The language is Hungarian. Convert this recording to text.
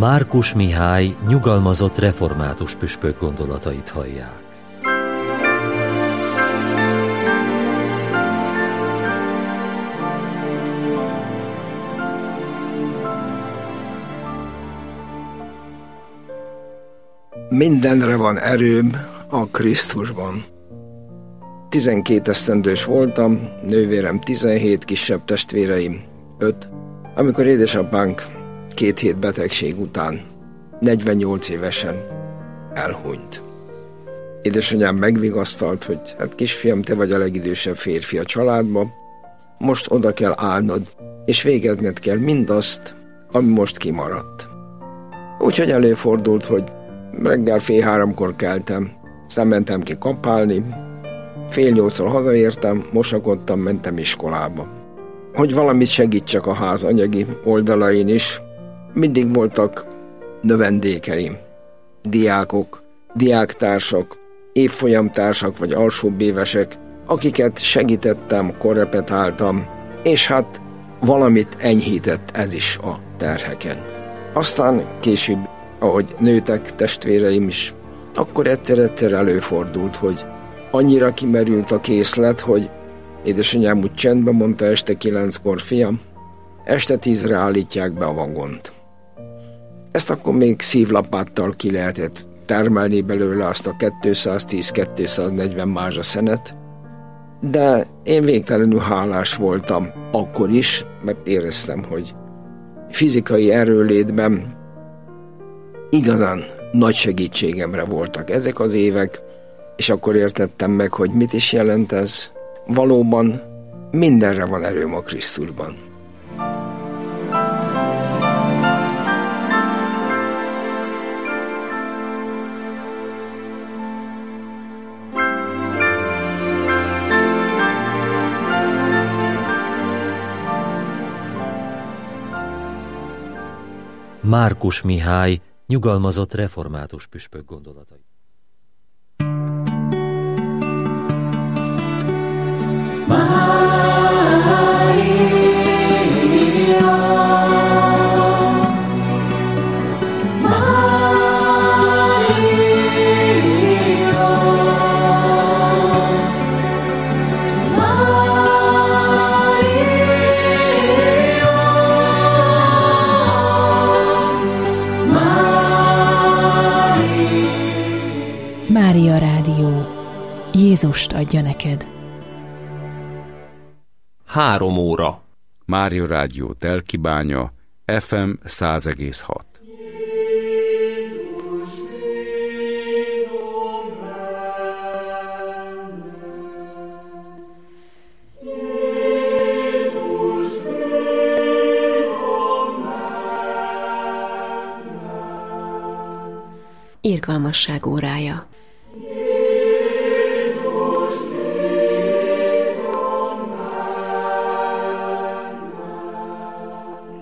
Márkus Mihály nyugalmazott református püspök gondolatait hallják. Mindenre van erőm a Krisztusban. 12 esztendős voltam, nővérem 17, kisebb testvéreim 5, amikor édesapánk 2 hét betegség után 48 évesen elhunyt. Édesanyám megvigasztalt, hogy hát kisfiam, te vagy a legidősebb férfi a családba, most oda kell állnod, és végezned kell mindazt, ami most kimaradt. Úgyhogy előfordult, hogy reggel 7:30 keltem, aztán mentem ki kapálni, 7:30 hazaértem, mosakodtam, mentem iskolába. Hogy valamit segítsek a ház anyagi oldalain is, mindig voltak növendékeim, diákok, diáktársak, évfolyamtársak vagy alsóbb évesek, akiket segítettem, korrepetáltam, és hát valamit enyhített ez is a terheken. Aztán később, ahogy nőtek testvéreim is, akkor egyszer előfordult, hogy annyira kimerült a készlet, hogy édesanyám úgy csendben mondta este 9-kor, fiam, este 10-re állítják be a vagont. Ezt akkor még szívlapáttal ki lehetett termelni belőle azt a 210-240 mázsa szenet, de én végtelenül hálás voltam akkor is, mert éreztem, hogy fizikai erőlétben igazán nagy segítségemre voltak ezek az évek, és akkor értettem meg, hogy mit is jelent ez. Valóban mindenre van erőm a Krisztusban. Márkus Mihály nyugalmazott református püspök gondolatai. Mária Rádió. Jézust adja neked. 3 óra. Mária Rádió Telkibánya, FM 100,6. Irgalmasság órája.